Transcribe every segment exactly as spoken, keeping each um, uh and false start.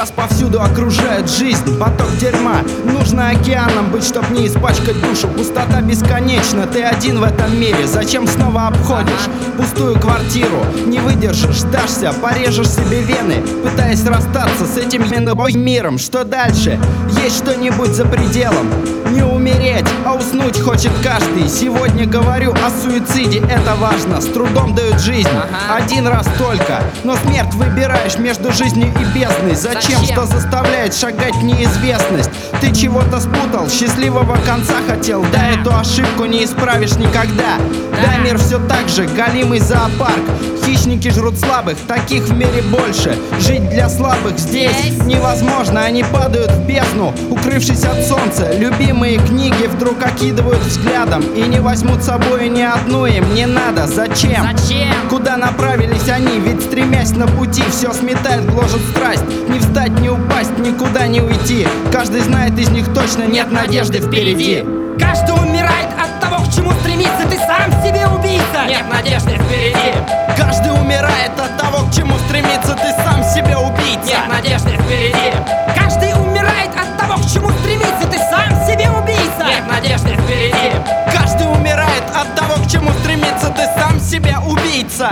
Нас повсюду окружает жизнь, поток дерьма. Нужно океаном быть, чтоб не испачкать душу. Пустота бесконечна, ты один в этом мире. Зачем снова обходишь пустую квартиру? Не выдержишь, сдашься, порежешь себе вены, пытаясь расстаться с этим миром. Что дальше? Есть что-нибудь за пределом? Не умереть, а уснуть хочет каждый. Сегодня говорю о суициде, это важно. С трудом дают жизнь, один раз только. Но смерть выбираешь между жизнью и бездной. Зачем? Зачем? Что заставляет шагать в неизвестность? Ты чего-то спутал, счастливого конца хотел. Да, эту ошибку не исправишь никогда. Да, мир все так же, голимый зоопарк. Хищники жрут слабых, таких в мире больше. Жить для слабых здесь Здесь? невозможно, они падают в бездну, укрывшись от солнца. Любимые книги вдруг окидывают взглядом и не возьмут с собой ни одну, им не надо. Зачем? Зачем? Куда направились они? Ведь стремясь на пути, все сметает, гложет страсть. Не встать, не упасть, никуда не уйти. Каждый знает из них точно, нет надежды впереди. Каждый умирает от того, к чему стремится. Ты сам себе убийца. Нет надежды впереди. Каждый умирает от того, к чему стремится. Ты сам себе убийца. Нет надежды впереди. Каждый умирает от того, к чему стремится. Ты сам себе убийца. Нет надежды впереди. Каждый умирает от того, к чему стремится. Ты сам себе убийца.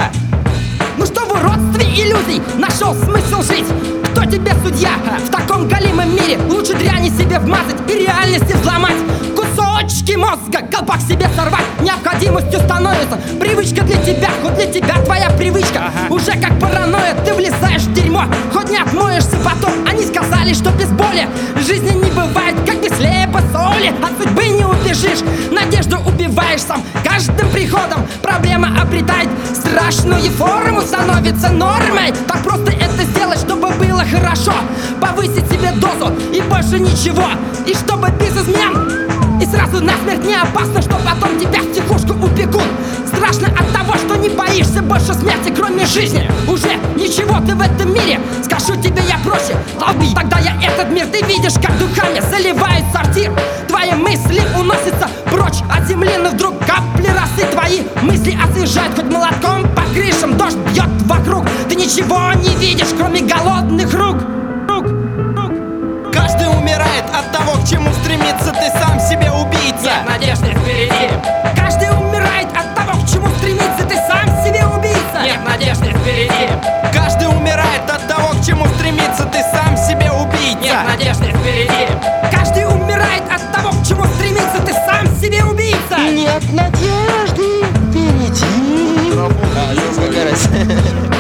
Ну что в уродстве иллюзий нашел смысл жить? Кто тебе судья? В таком голимом мире лучше дряни себе вмазать и реальности взломать. Кусочки мозга, колпак себе сорвать необходимостью становится. Привычка для тебя, хоть для тебя твоя привычка уже как паранойя, ты влезаешь в дерьмо. Хоть не отмоешься потом, они сказали, что без боли жизни не бывает, как без хлеба, соли. От судьбы не убежишь, надежду убиваешь сам. Каждым приходом проблема обретает страшную форму, становится нормой. Так просто это сделать, чтобы было хорошо. Повысить себе дозу и больше ничего. И чтобы без измен. И сразу насмерть не опасно, что потом тебя в тихушку упекут. Страшно от того, что не боишься больше смерти, кроме жизни. Уже ничего ты в этом мире, скажу тебе я проще. Лови, тогда я этот мир, ты видишь, как духами заливает сортир. Твои мысли уносятся прочь от земли, но вдруг капли росы твои мысли освежают. Хоть молотком по крышам дождь бьет вокруг, ты ничего не видишь, кроме голодных рук. Рук, рук. Каждый умирает от того, к чему стремится. Ты сам себе убийца. Нет надежды впереди. Каждый умирает от того, к чему стремится. Ты сам себе убийца. Нет надежды впереди. Каждый умирает от того, к чему стремится. Ты сам себе убийца. Нет надежды впереди. Каждый умирает от того, к чему стремится. Ты сам себе убийца. Нет надежды впереди. А, какая разница?